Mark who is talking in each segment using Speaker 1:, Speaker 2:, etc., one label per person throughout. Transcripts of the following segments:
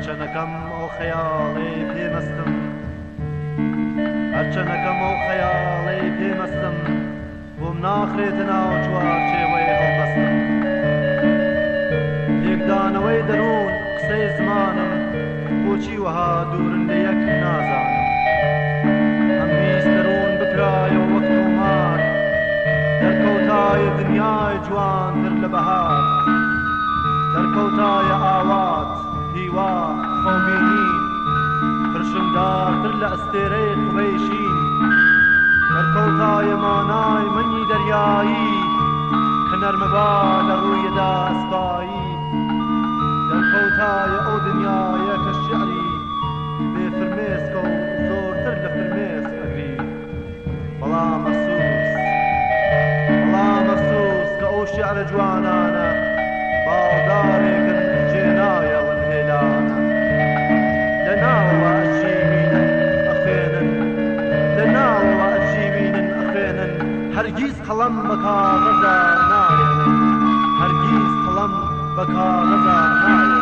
Speaker 1: هەرچەنەکەم ئەو خەیاڵێ پێمەستم هەرچەنەکەم ئەو خەیاڵێ پێمەستم بۆم ناخرێتە ناو چوارچێوەی هەڵبەستم لێکدانەوەی دەروون قسەی زمانم بۆچی وەها دوورن لە یەک نازانم ئەم ویست دەروون بکرایە وەک تۆمار دەرکەوتایە دنیای جوانتر لە بەهار دەرکەوتایە ئاوات هیوا خۆبینین فرشندارتر لە ئەستێرەی قوبەی شین دەرکەوتایە مانای مەنگی دەریایی کە نەرمەبا لە ڕوویەدا ئەسپایی دەرکەوتایە ئەو دنیایە کە شیعری بێ فرمێسکە و زۆرتر لە فرمێسک ئەگری بەڵام ئەفسوس کە ئەو شیعرە جوانانە باڵدارێکن جێنایەون هێلانە لە ناوەوە ئەجیبینن ئەخوێنن لە ناوەوە ئەجیبینن ئەخوێنن هەرگیز قەڵەم بە کاغەزە نایەنن هەرگیز قەڵەم بە کاغەزە نایەنن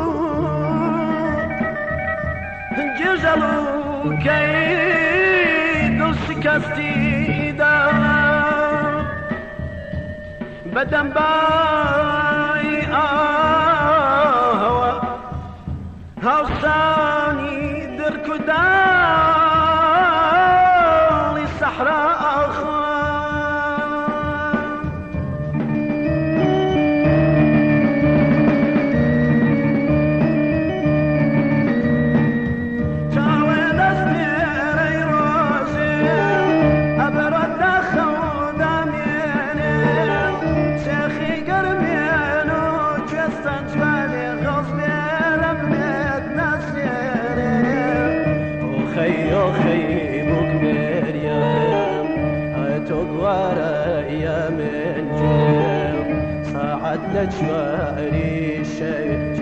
Speaker 2: جزلوا كي دستی دارم بدم بای آهوا هاوسانی در کدالی صحرا خيبك مريم هتقوار يا من جيم صعد لجواري شيء